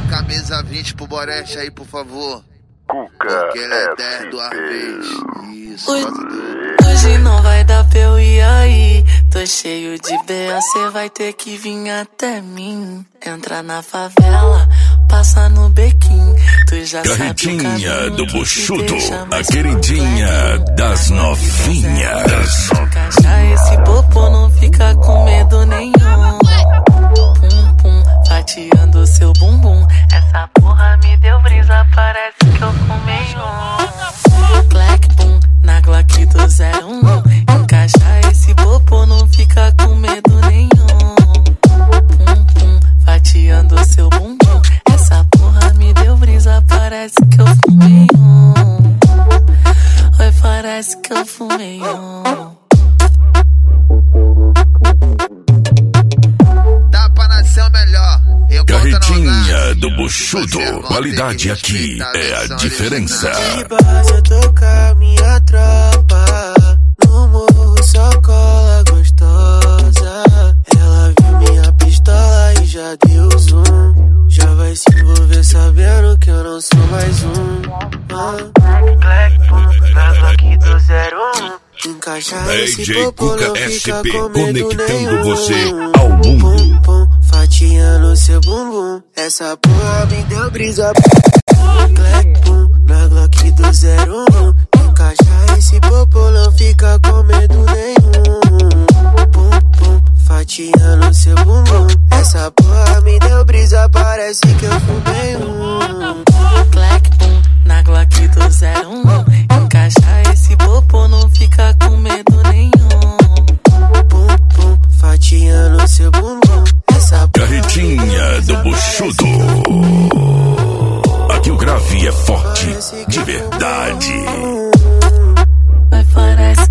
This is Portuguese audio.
camisa 20 pro Boreste aí, por favor. Cuca, porque ele é 10 do Arvez. Isso, hoje não vai dar pra eu ir aí. Tô cheio de BA, cê vai ter que vir até mim. Entra na favela, passa no bequim. Tu já Carretinha do Buchudo, a queridinha das novinhas. Encaixa esse popô, não fica com medo nenhum. Pum pum, fatiando seu bumbum. Essa porra me deu brisa, parece que eu fumei um. Black boom, na Glock do 01. Encaixa esse popô, não fica com medo nenhum. Pum pum, fatiando seu bumbum. Essa porra me deu brisa, parece que eu fumei um. Oi, parece que eu fumei um. Dá pra nascer o melhor. Carretinha do Buchudo, qualidade aqui é a diferença. De base eu tocar minha tropa, no morro só cola gostosa. Ela viu minha pistola e já deu zoom. Já vai se envolver sabendo que eu não sou mais um. Black boom, na Glock do 01. Encaixa esse DJ popô, Cuca não fica SP, com medo conectando nenhum. você ao mundo. Pum, pum, fatiando seu bumbum. Essa porra me deu brisa. Black boom, na Glock do 01. Encaixa esse popô, não fica com medo nenhum. Pum, pum, fatiando seu bumbum. Essa porra me deu brisa, parece que eu fumei um. Black boom, na Glock do 01. Encaixa esse popô, não fica com medo nenhum. Pum, pum, fatiando seu bumbum. Essa Carretinha do Buchudo. Aqui o grave é forte, de verdade. Vai, parece